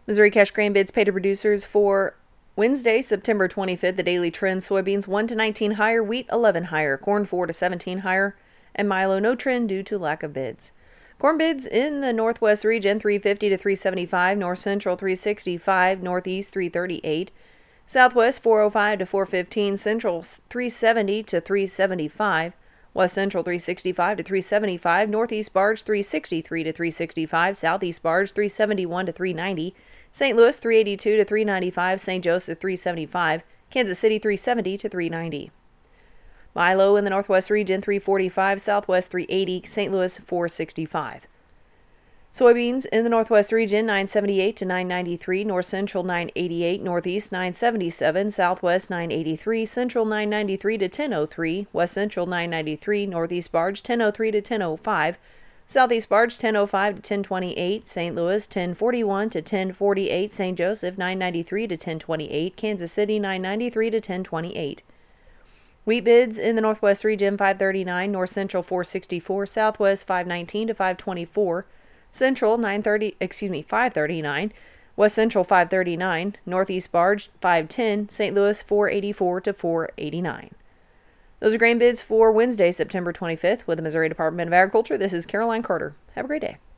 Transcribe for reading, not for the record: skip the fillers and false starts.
Missouri cash grain bids paid to producers for Wednesday, September 25th. The daily trend: soybeans 1 to 19 higher, wheat 11 higher, corn 4 to 17 higher, and milo no trend due to lack of bids. Corn bids in the Northwest region: 350 to 375, North Central 365, Northeast 338, Southwest 405 to 415, Central 370 to 375, West Central 365 to 375, Northeast barge 363 to 365, Southeast barge 371 to 390, St. Louis 382 to 395, St. Joseph 375, Kansas City 370 to 390. Milo in the Northwest region 345, Southwest 380, St. Louis 465. Soybeans in the Northwest region 978 to 993, North Central 988, Northeast 977, Southwest 983, Central 993 to 1003, West Central 993, Northeast barge 1003 to 1005, Southeast barge 1005 to 1028, St. Louis 1041 to 1048, St. Joseph 993 to 1028, Kansas City 993 to 1028. Wheat bids in the Northwest region 539, North Central 464, Southwest 519 to 524, Central 539, West Central 539, Northeast barge 510, St. Louis 484 to 489. Those are grain bids for Wednesday, September 25th with the Missouri Department of Agriculture. This is Caroline Carter. Have a great day.